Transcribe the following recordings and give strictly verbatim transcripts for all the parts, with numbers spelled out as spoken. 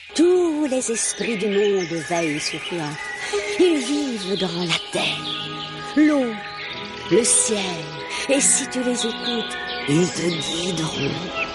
Tous les esprits du monde veillent sur toi. Ils vivent dans la terre, l'eau, le ciel. Et si tu les écoutes, ils te guideront.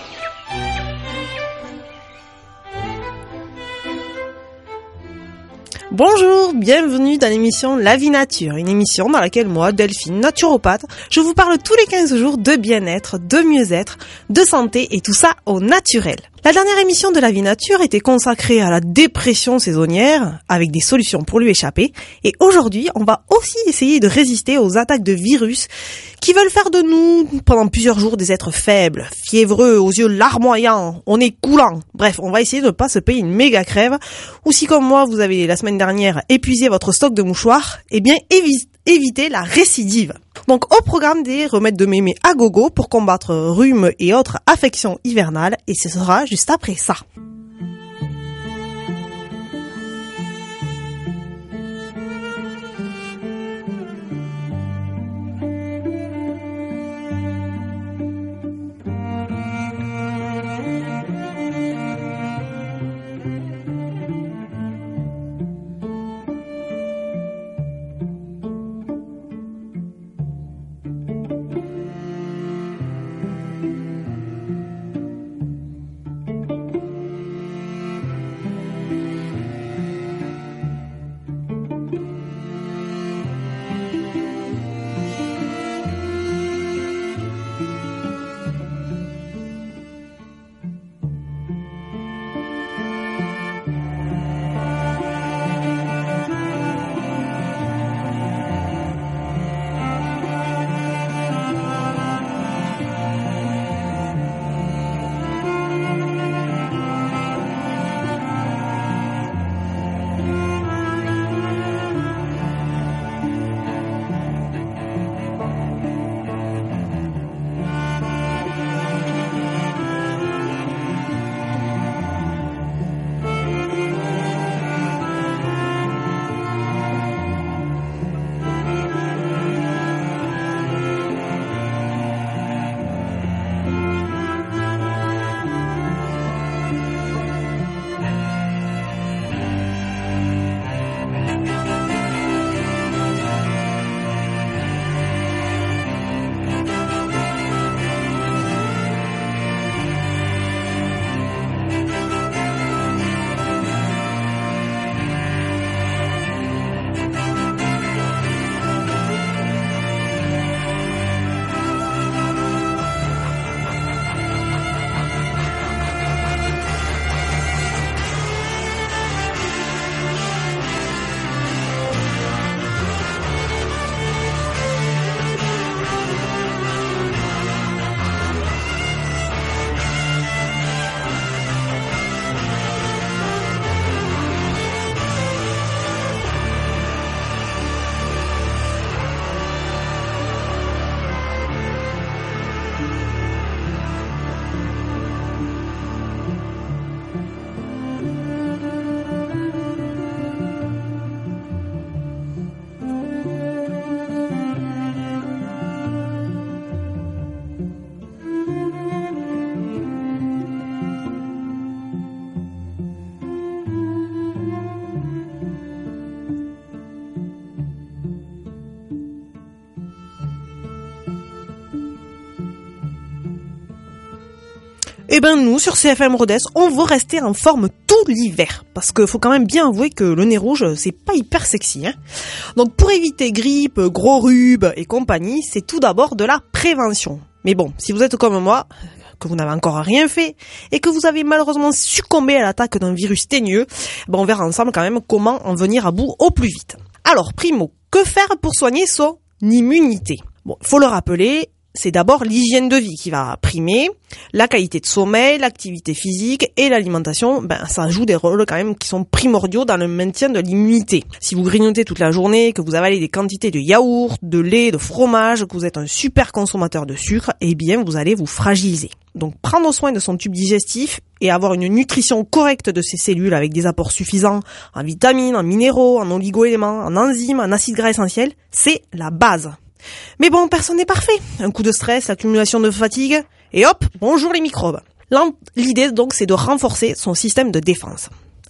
Bonjour, bienvenue dans l'émission La Vie Nature, une émission dans laquelle moi, Delphine, naturopathe, je vous parle tous les quinze jours de bien-être, de mieux-être, de santé et tout ça au naturel. La dernière émission de La Vie Nature était consacrée à la dépression saisonnière, avec des solutions pour lui échapper, et aujourd'hui, on va aussi essayer de résister aux attaques de virus qui veulent faire de nous, pendant plusieurs jours, des êtres faibles, fiévreux, aux yeux larmoyants, on est coulant. Bref, on va essayer de ne pas se payer une méga crève, ou si comme moi, vous avez la semaine dernière épuisé votre stock de mouchoirs, eh bien, évi- évitez la récidive. Donc, au programme des remèdes de mémé à gogo pour combattre rhume et autres affections hivernales, et ce sera juste après ça. Eh ben nous, sur C F M Rodez, on veut rester en forme tout l'hiver. Parce que faut quand même bien avouer que le nez rouge, c'est pas hyper sexy, hein. Donc pour éviter grippe, gros rhume et compagnie, c'est tout d'abord de la prévention. Mais bon, si vous êtes comme moi, que vous n'avez encore rien fait, et que vous avez malheureusement succombé à l'attaque d'un virus teigneux, ben on verra ensemble quand même comment en venir à bout au plus vite. Alors, primo, que faire pour soigner son immunité ? Bon, il faut le rappeler, c'est d'abord l'hygiène de vie qui va primer, la qualité de sommeil, l'activité physique et l'alimentation, ben ça joue des rôles quand même qui sont primordiaux dans le maintien de l'immunité. Si vous grignotez toute la journée, que vous avalez des quantités de yaourt, de lait, de fromage, que vous êtes un super consommateur de sucre, eh bien vous allez vous fragiliser. Donc prendre soin de son tube digestif et avoir une nutrition correcte de ses cellules avec des apports suffisants en vitamines, en minéraux, en oligo-éléments, en enzymes, en acides gras essentiels, c'est la base. Mais bon, personne n'est parfait. Un coup de stress, l'accumulation de fatigue, et hop, bonjour les microbes. L'idée donc, c'est de renforcer son système de défense.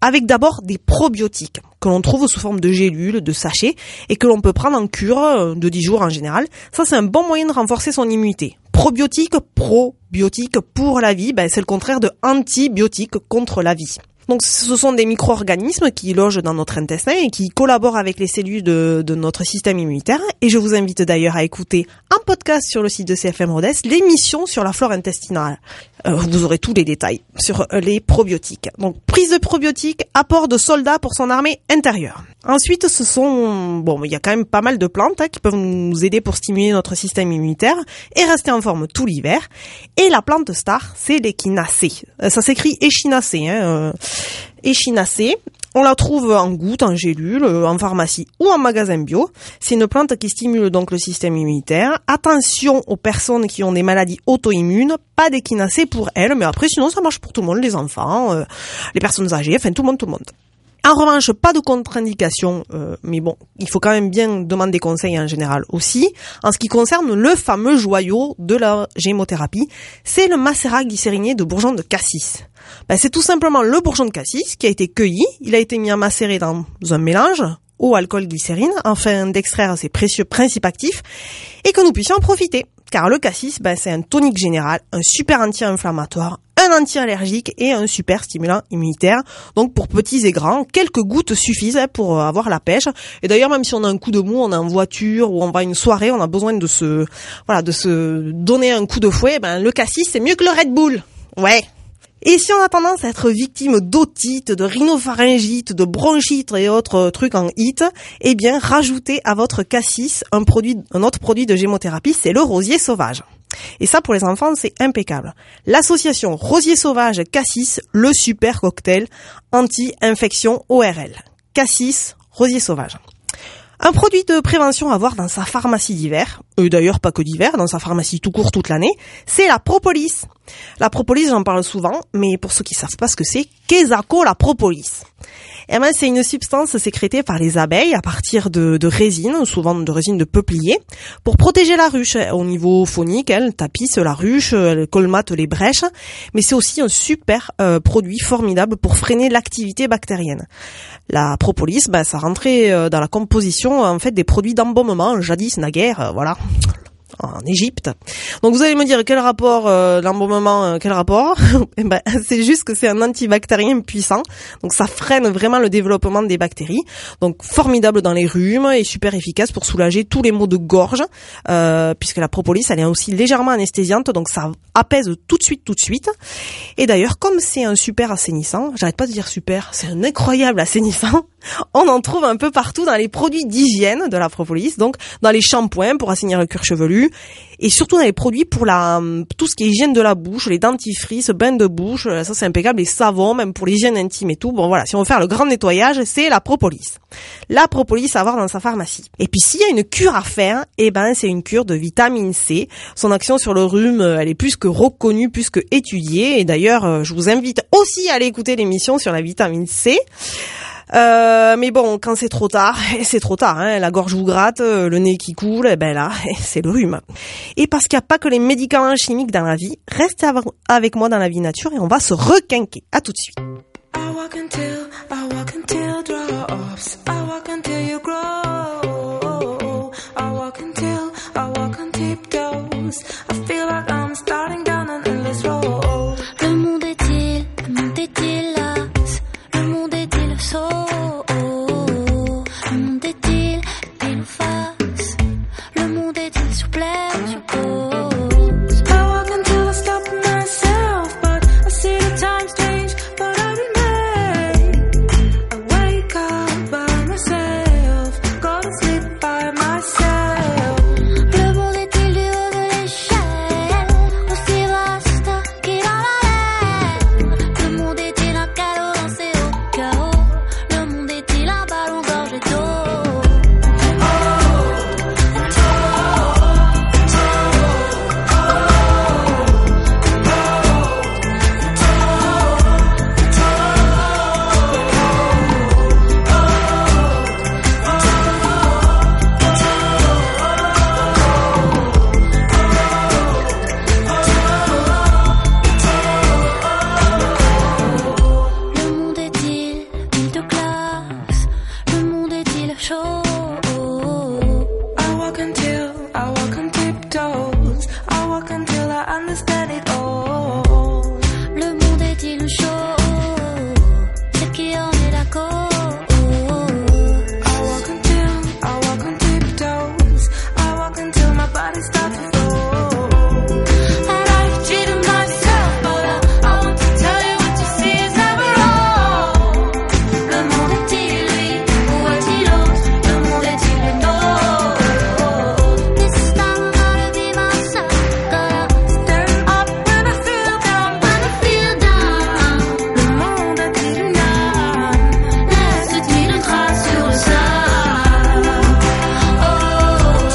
avec d'abord des probiotiques que l'on trouve sous forme de gélules, de sachets et que l'on peut prendre en cure de dix jours en général. Ça, c'est un bon moyen de renforcer son immunité. Probiotiques, probiotiques pour la vie, ben, c'est le contraire de antibiotiques contre la vie. Donc ce sont des micro-organismes qui logent dans notre intestin et qui collaborent avec les cellules de, de notre système immunitaire. Et je vous invite d'ailleurs à écouter un podcast sur le site de C F M Rodez, l'émission sur la flore intestinale. Euh, vous aurez tous les détails sur les probiotiques. Donc prise de probiotiques, apport de soldats pour son armée intérieure. Ensuite, ce sont, bon, il y a quand même pas mal de plantes hein, qui peuvent nous aider pour stimuler notre système immunitaire et rester en forme tout l'hiver. Et la plante star, c'est l'échinacée. Euh, ça s'écrit échinacée, hein. Euh, échinacée. On la trouve en gouttes, en gélules, en pharmacie ou en magasin bio. C'est une plante qui stimule donc le système immunitaire. Attention aux personnes qui ont des maladies auto-immunes, pas d'échinacée pour elles, mais après sinon ça marche pour tout le monde, les enfants, euh, les personnes âgées, enfin tout le monde, tout le monde. En revanche, pas de contre-indication, euh, mais bon, il faut quand même bien demander conseil en général aussi. En ce qui concerne le fameux joyau de la gémothérapie, c'est le macérat glycériné de bourgeon de cassis. Ben, c'est tout simplement le bourgeon de cassis qui a été cueilli, il a été mis à macérer dans un mélange, eau, alcool, glycérine, afin d'extraire ses précieux principes actifs et que nous puissions en profiter. Car le cassis, ben, c'est un tonique général, un super anti-inflammatoire, un anti-allergique et un super stimulant immunitaire. Donc pour petits et grands, quelques gouttes suffisent pour avoir la pêche. Et d'ailleurs, même si on a un coup de mou, on est en voiture ou on va à une soirée, on a besoin de se, voilà, de se donner un coup de fouet, ben, le cassis, c'est mieux que le Red Bull. Ouais. Et si on a tendance à être victime d'otite, de rhinopharyngite, de bronchite et autres trucs en hit, eh bien, rajoutez à votre cassis un produit, un autre produit de gémothérapie, c'est le rosier sauvage. Et ça, pour les enfants, c'est impeccable. L'association rosier sauvage cassis, le super cocktail anti-infection O R L. Cassis, rosier sauvage. Un produit de prévention à avoir dans sa pharmacie d'hiver, et d'ailleurs pas que d'hiver, dans sa pharmacie tout court toute l'année, c'est la propolis. La propolis, j'en parle souvent, mais pour ceux qui savent pas ce que c'est, qu'est-ce que la propolis? Eh ben, c'est une substance sécrétée par les abeilles à partir de, de résine, souvent de résine de peuplier, pour protéger la ruche. Au niveau phonique, elle tapisse la ruche, elle colmate les brèches, mais c'est aussi un super euh, produit formidable pour freiner l'activité bactérienne. La propolis, ben, ça rentrait euh, dans la composition en fait des produits d'embaumement, jadis naguère, euh, voilà. En Égypte. Donc vous allez me dire quel rapport euh, l'embaumement, euh, quel rapport eh ben, c'est juste que c'est un antibactérien puissant. Donc ça freine vraiment le développement des bactéries. Donc formidable dans les rhumes et super efficace pour soulager tous les maux de gorge. Euh, puisque la propolis, elle est aussi légèrement anesthésiante, donc ça apaise tout de suite, tout de suite. Et d'ailleurs, comme c'est un super assainissant, j'arrête pas de dire super, c'est un incroyable assainissant. On en trouve un peu partout dans les produits d'hygiène de la propolis, donc dans les shampoings pour assainir le cuir chevelu et surtout dans les produits pour la tout ce qui est hygiène de la bouche, les dentifrices, bains de bouche, ça c'est impeccable, les savons, même pour l'hygiène intime et tout. Bon voilà, si on veut faire le grand nettoyage, c'est la propolis. La propolis à avoir dans sa pharmacie. Et puis s'il y a une cure à faire, eh ben c'est une cure de vitamine C. Son action sur le rhume, elle est plus que reconnue, plus que étudiée. Et d'ailleurs, je vous invite aussi à aller écouter l'émission sur la vitamine C. Euh, mais bon, quand c'est trop tard, c'est trop tard, hein, la gorge vous gratte, le nez qui coule, et ben là, c'est le rhume. Et parce qu'il n'y a pas que les médicaments chimiques dans la vie, restez avec moi dans la vie nature et on va se requinquer. À tout de suite. I walk until, I walk until drops, I walk until you grow, I walk until, I walk on tiptoes, I feel like I'm starting down an endless road. Le monde est-il, le monde est-il las, le monde est-il so. By nous chaud, c'est qui on est d'accord. I walk on down, I walk on tiptoes, I walk until my body starts to flow. And I've cheated myself, but I want to tell you what you see is never wrong. Le monde est-il lui, ou est-il autre? Le monde est-il le nôtre? This time I'm gonna be myself, gonna stand up when I feel down, when I feel down. Le monde a-t-il une âme? Laisse-t-il une trace sur le sable? Oh, oh,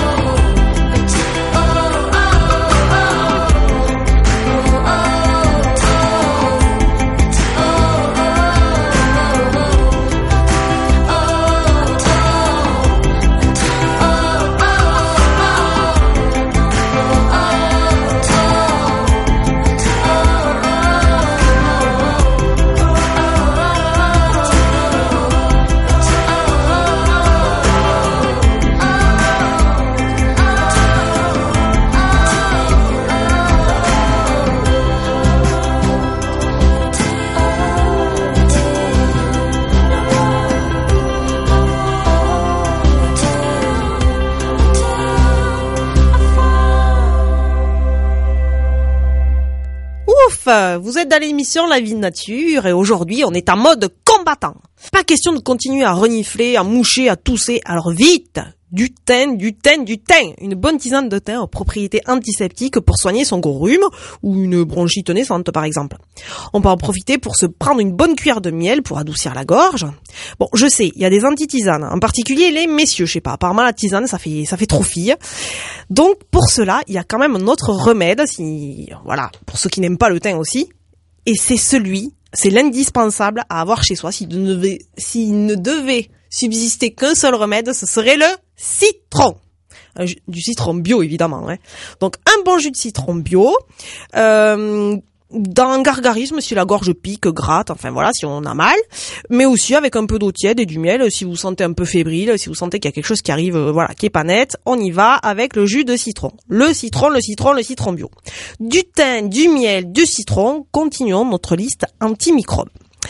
Ouf, vous êtes dans l'émission La Vie de Nature et aujourd'hui on est en mode combattant. Pas question de continuer à renifler, à moucher, à tousser, alors vite! Du thym, du thym, du thym. Une bonne tisane de thym aux propriétés antiseptiques pour soigner son gros rhume ou une bronchite naissante par exemple. On peut en profiter pour se prendre une bonne cuillère de miel pour adoucir la gorge. Bon, je sais, il y a des anti-tisanes, en particulier les messieurs, je sais pas, apparemment la tisane ça fait ça fait trop fille. Donc pour cela, il y a quand même un autre remède, si voilà, pour ceux qui n'aiment pas le thym aussi, et c'est celui, c'est l'indispensable à avoir chez soi s'il ne devait, s'il ne devait subsister qu'un seul remède, ce serait le citron. Un jus, du citron bio évidemment. Hein. Donc un bon jus de citron bio, euh, dans un gargarisme si la gorge pique, gratte, enfin voilà, si on a mal, mais aussi avec un peu d'eau tiède et du miel si vous sentez un peu fébrile, si vous sentez qu'il y a quelque chose qui arrive, euh, voilà, qui est pas net, on y va avec le jus de citron. Le citron, le citron, le citron bio. Du thym, du miel, du citron, continuons notre liste antimicrobes.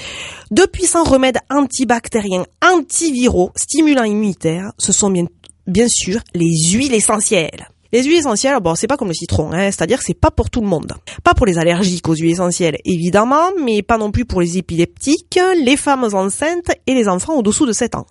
De puissants remèdes antibactériens, antiviraux, stimulants immunitaires, ce sont bien, bien sûr les huiles essentielles. Les huiles essentielles, bon, c'est pas comme le citron, hein, c'est-à-dire que c'est pas pour tout le monde. Pas pour les allergiques aux huiles essentielles, évidemment, mais pas non plus pour les épileptiques, les femmes enceintes et les enfants au-dessous de sept ans.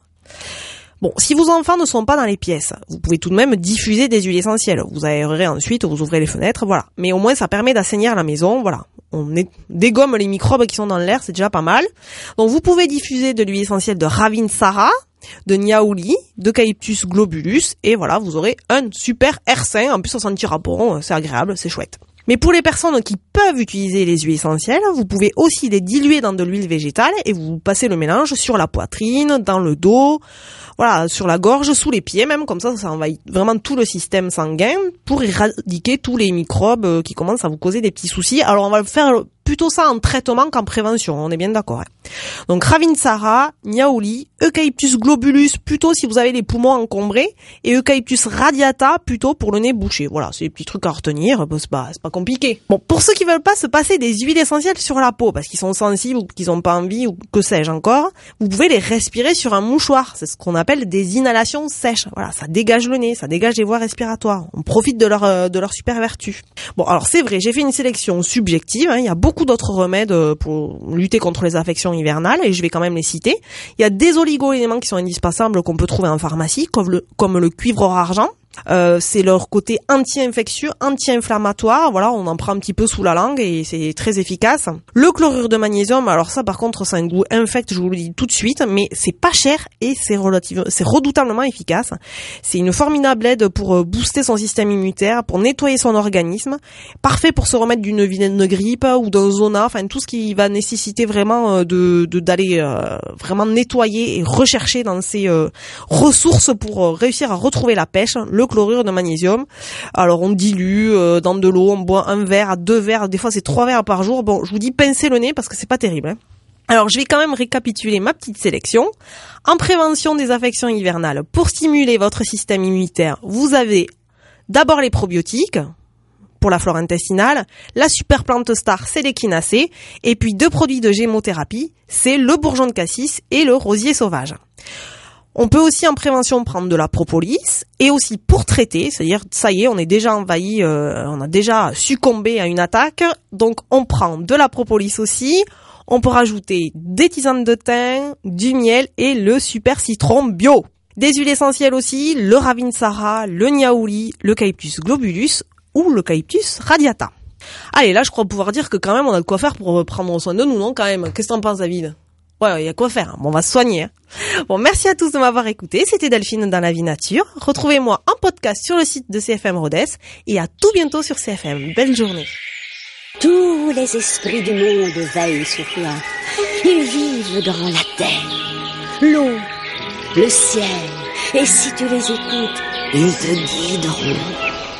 Bon, si vos enfants ne sont pas dans les pièces, vous pouvez tout de même diffuser des huiles essentielles. Vous aérerez ensuite, vous ouvrez les fenêtres, voilà. Mais au moins, ça permet d'assainir la maison, voilà. On est, dégomme les microbes qui sont dans l'air, c'est déjà pas mal. Donc, vous pouvez diffuser de l'huile essentielle de Ravinsara, de Niaouli, d'Eucalyptus globulus, et voilà, vous aurez un super air sain. En plus, ça sentira bon, c'est agréable, c'est chouette. Mais pour les personnes qui peuvent utiliser les huiles essentielles, vous pouvez aussi les diluer dans de l'huile végétale et vous passez le mélange sur la poitrine, dans le dos, voilà, sur la gorge, sous les pieds même, comme ça, ça envahit vraiment tout le système sanguin pour éradiquer tous les microbes qui commencent à vous causer des petits soucis. Alors on va faire plutôt ça en traitement qu'en prévention, on est bien d'accord. Hein. Donc Ravinsara, Niaouli, Eucalyptus globulus plutôt si vous avez les poumons encombrés et Eucalyptus radiata plutôt pour le nez bouché. Voilà, c'est des petits trucs à retenir, bah, c'est pas, c'est pas compliqué. Bon, pour ceux qui veulent pas se passer des huiles essentielles sur la peau parce qu'ils sont sensibles ou qu'ils ont pas envie ou que sais-je encore, vous pouvez les respirer sur un mouchoir. C'est ce qu'on appelle des inhalations sèches. Voilà, ça dégage le nez, ça dégage les voies respiratoires. On profite de leur de leur super vertu. Bon, alors c'est vrai, j'ai fait une sélection subjective. Hein, il y a beaucoup d'autres remèdes pour lutter contre les affections hivernales et je vais quand même les citer. Il y a des oligo-éléments qui sont indispensables qu'on peut trouver en pharmacie, comme le, comme le cuivre argent. Euh, c'est leur côté anti-infectieux, anti-inflammatoire. Voilà, on en prend un petit peu sous la langue et c'est très efficace. Le chlorure de magnésium, alors ça par contre, c'est un goût infect, je vous le dis tout de suite, mais c'est pas cher et c'est relativement, c'est redoutablement efficace. C'est une formidable aide pour booster son système immunitaire, pour nettoyer son organisme. Parfait pour se remettre d'une vilaine grippe ou d'un zona, enfin tout ce qui va nécessiter vraiment de, de d'aller euh, vraiment nettoyer et rechercher dans ses euh, ressources pour euh, réussir à retrouver la pêche. Le chlorure de magnésium. Alors on dilue euh, dans de l'eau, on boit un verre, deux verres, des fois c'est trois verres par jour. Bon, je vous dis pincez le nez parce que c'est pas terrible. Hein. Alors je vais quand même récapituler ma petite sélection. En prévention des affections hivernales, pour stimuler votre système immunitaire, vous avez d'abord les probiotiques. pour la flore intestinale. La super plante star, c'est l'échinacée. Et puis deux produits de gémothérapie, c'est le bourgeon de cassis et le rosier sauvage. On peut aussi en prévention prendre de la propolis et aussi pour traiter, c'est-à-dire ça y est, on est déjà envahi, euh, on a déjà succombé à une attaque, donc on prend de la propolis aussi. On peut rajouter des tisanes de thym, du miel et le super citron bio. Des huiles essentielles aussi, le ravinsara, le niaouli, l'eucalyptus globulus ou l'eucalyptus radiata. Allez, là je crois pouvoir dire que quand même on a de quoi faire pour prendre soin de nous, non quand même? Qu'est-ce que t'en penses, David? Ouais, il y a quoi faire. Bon, on va se soigner. Hein. Bon, merci à tous de m'avoir écouté. C'était Delphine dans la vie nature. Retrouvez-moi en podcast sur le site de C F M Rodez et à tout bientôt sur C F M. Belle journée. Tous les esprits du monde veillent sur toi. Ils vivent dans la terre, l'eau, le ciel. Et si tu les écoutes, ils te guideront.